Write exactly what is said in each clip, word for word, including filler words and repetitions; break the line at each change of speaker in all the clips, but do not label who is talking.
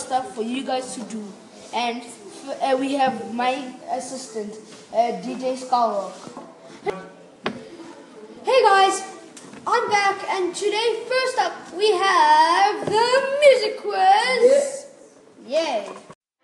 stuff for you guys to do. And uh, we have my assistant, uh, D J Skullrock.
Hey guys, I'm back, and today, first up, we have the music quiz.
Yeah. Yay.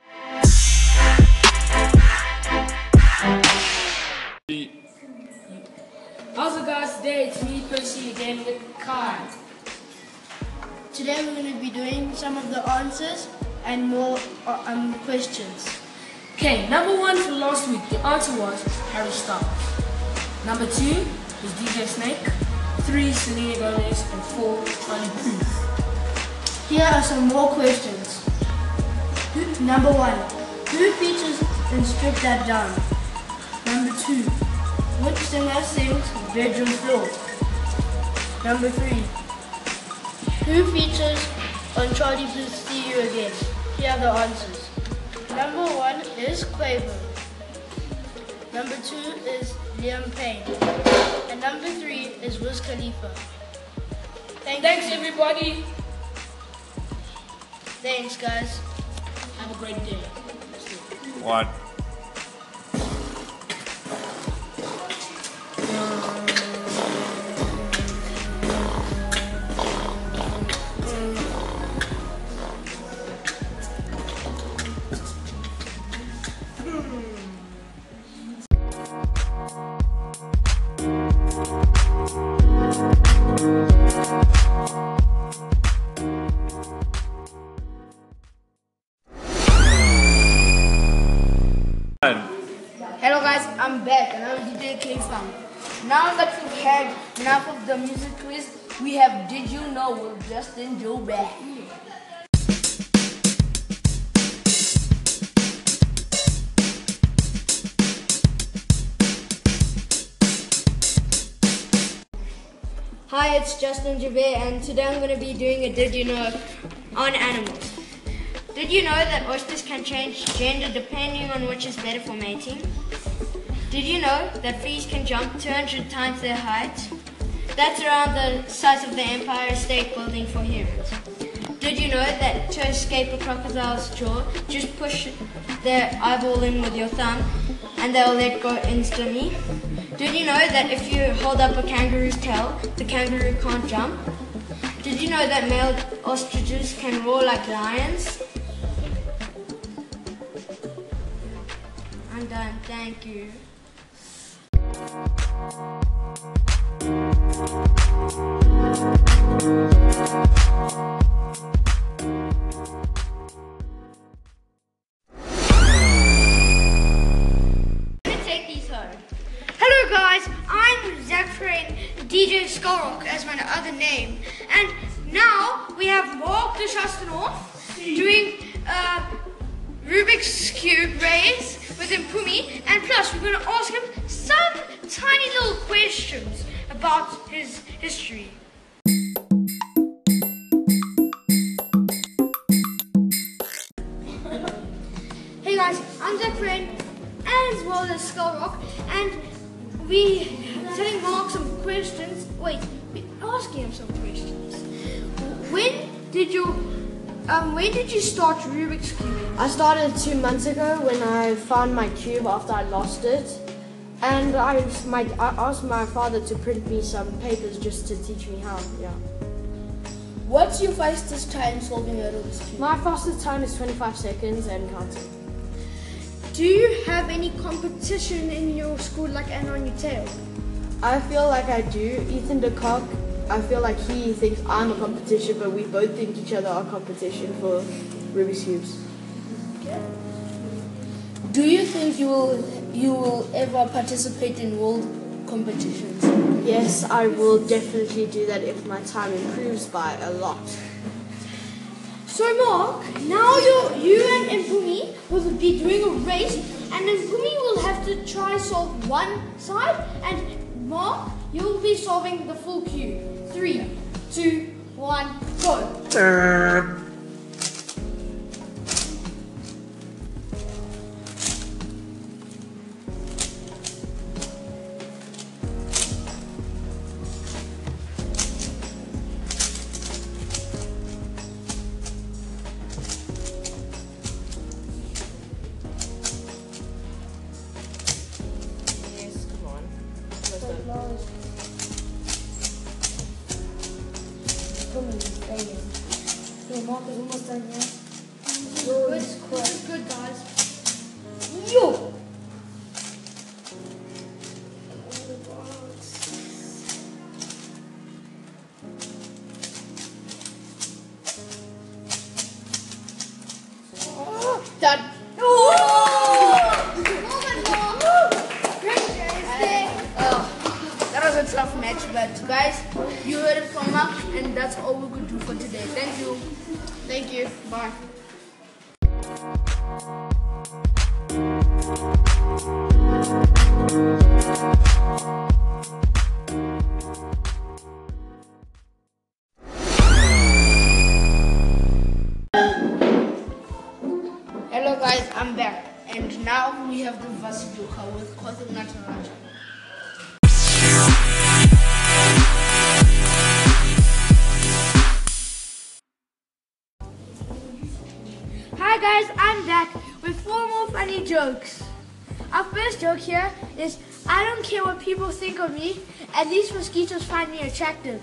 How's it guys today? It's me, Percy, again with Kai.
Today we're going to be doing some of the answers and more uh, um, questions.
Okay, number one for last week, the answer was Harry Styles. Number two was D J Snake. Three, Selena Gomez. And four, Charlie Puth.
Here are some more questions. Who, number one, who features in Strip That Down? Number two, which singer sings Bedroom Floor? Number three, who features on Charlie Puth's See You Again? Here are the answers. Number one is Quavo. Number two is Liam Payne. And number three is Wiz Khalifa. Thank
Thanks
you.
everybody.
Thanks guys.
Have a great day.
One.
Hello guys, I'm back and I'm D J K-Fam. Now that we've had enough of the music quiz, we have Did You Know with Justin Joe back. Hi, it's Justin Javert, and today I'm going to be doing a Did You Know on animals. Did you know that oysters can change gender depending on which is better for mating? Did you know that fleas can jump two hundred times their height? That's around the size of the Empire State Building for humans. Did you know that to escape a crocodile's jaw, just push their eyeball in with your thumb and they'll let go instantly? Did you know that if you hold up a kangaroo's tail, the kangaroo can't jump? Did you know that male ostriches can roar like lions? I'm done, thank you. Take these home.
Hello guys, I'm Zach Frayne, D J Skullrock as my other name. And now we have Mark de Chastenhoff doing a Rubik's Cube race with Mpumi. And plus we're going to ask him some tiny little questions about his history. Hey guys, I'm Zach Frayne as well as Skullrock, and we telling Mark some questions. Wait, we're asking him some questions. When did you, um, when did you start Rubik's Cube?
I started two months ago when I found my cube after I lost it, and I, my, I asked my father to print me some papers just to teach me how. Yeah.
What's your fastest time solving a Rubik's Cube?
My fastest time is twenty-five seconds and counting.
Do you have any competition in your school, like and on your tail?
I feel like I do. Ethan DeCock, I feel like he thinks I'm a competition, but we both think each other are competition for Rubik's Cubes.
Do you think you will you will ever participate in world competitions?
Yes, I will definitely do that if my time improves by a lot.
So Mark, now you you and Mpumi will be doing a race, and Mpumi will have to try solve one side, and Mark, you'll be solving the full cube. Three, two, one, go.
mark is almost done, yeah?
Good, good, good, guys.
Yo! Done.
That was a tough match, but guys, you heard it from Mark, and that's all we could do for today. Thank you.
Thank you. Bye.
Hello guys, I'm back, and now we have the Vasiduka with Kotham Nataraja.
Hi guys, I'm back with four more funny jokes. Our first joke here is, I don't care what people think of me, at least mosquitoes find me attractive.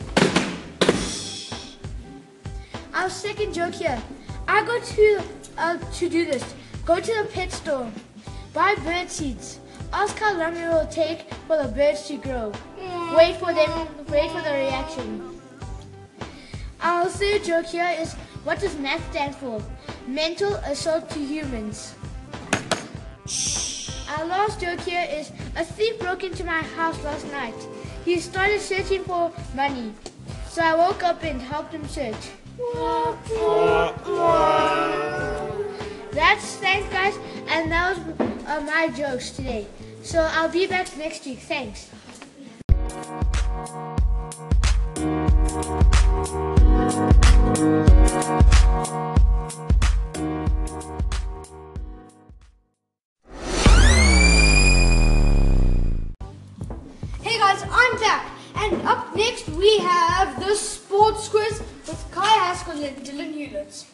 Our second joke here, I go to, uh, to do this, go to the pet store, buy bird seeds, ask how long it will take for the birds to grow, wait for them, wait for the reaction. Our third joke here is, what does math stand for? Mental assault to humans. Our last joke here is, a thief broke into my house last night. He started searching for money. So I woke up and helped him search. That's, thanks guys, and that was uh, my jokes today. So I'll be back next week. Thanks. Hey guys, I'm back, and up next we have the sports quiz with Kai Haskell and Dylan Hewlett.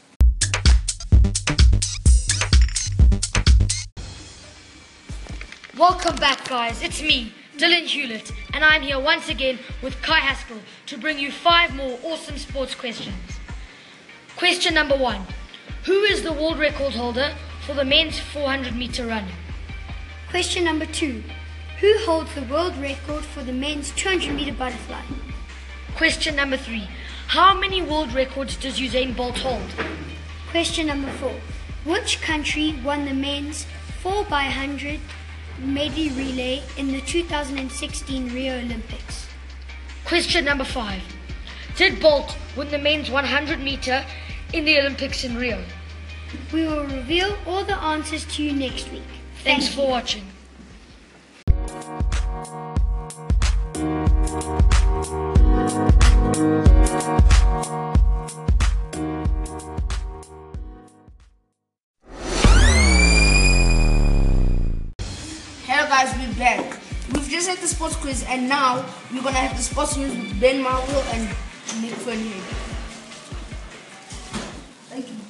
Welcome back guys, it's me, Dylan Hewlett, and I'm here once again with Kai Haskell to bring you five more awesome sports questions. Question number one, who is the world record holder for the men's four hundred meter run?
Question number two, who holds the world record for the men's two hundred meter butterfly?
Question number three, how many world records does Usain Bolt hold?
Question number four, which country won the men's four by one hundred medley relay in the two thousand sixteen Rio Olympics?
Question number five, did Bolt win the men's one hundred meter in the Olympics in Rio?
We will reveal all the answers to you next week.
Thanks
Thank
for
you.
watching.
Hello guys, we're back. We've just had the sports quiz, and now we're gonna have the sports news with Ben Marvel and Nick Fernhead. Thank you.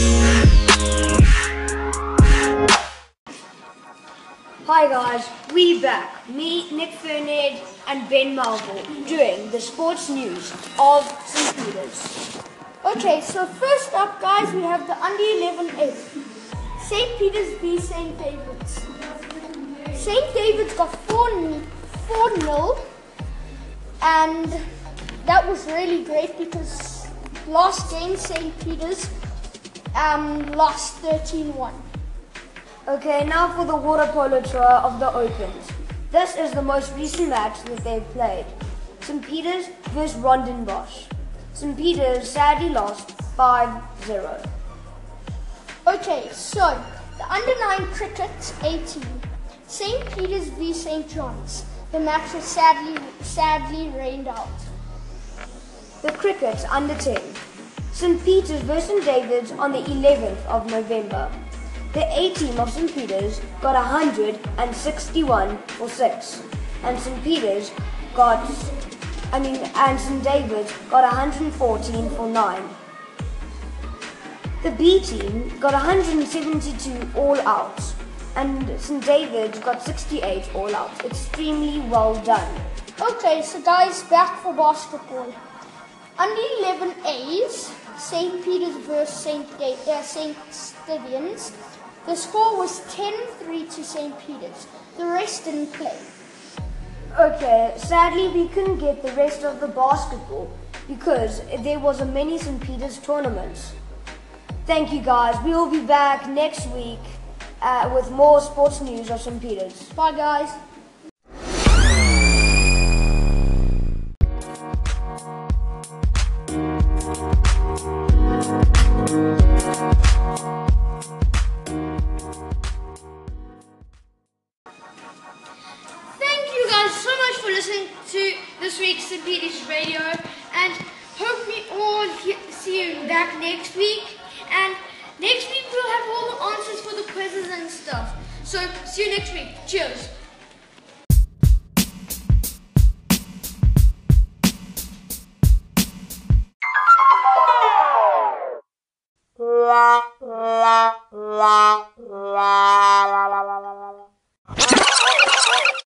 Hi guys, we back. Me, Nick Fernhead and Ben Marvel doing the sports news of Saint Peter's.
Okay, so first up guys, we have the under eleven A. Saint Peter's v Saint David's. Saint David's got four nil, and that was really great because last game Saint Peter's um, lost thirteen one.
Okay, now for the water polo tour of the Opens. This is the most recent match that they've played. Saint Peter's versus Rondenbosch. Saint Peter's sadly lost five zero.
Okay, so the under nine cricket A team. Saint Peter's v Saint John's. The match was sadly, sadly rained out.
The cricket under ten. Saint Peter's versus Saint David's on the eleventh of November. The A team of Saint Peter's got one hundred sixty-one for six, and Saint Peter's got, I mean, and Saint David's got one hundred fourteen for nine. The B team got one hundred seventy-two all out, and Saint David's got sixty-eight all out. Extremely well done.
Okay, so guys, back for basketball. Under eleven A's,
Saint Peter's versus Saint Da- uh, Saint Stephen's. The score was ten three to Saint Peter's. The rest didn't play.
Okay, sadly we couldn't get the rest of the basketball because there was a mini Saint Peter's tournament. Thank you guys. We will be back next week uh, with more sports news of Saint Peter's.
Bye guys.
Thank you guys so much for listening to this week's Saint Peter's Radio, and hope we all he- see you back next week. And next week we'll have all the answers for the quizzes and stuff. So see you next week. Cheers.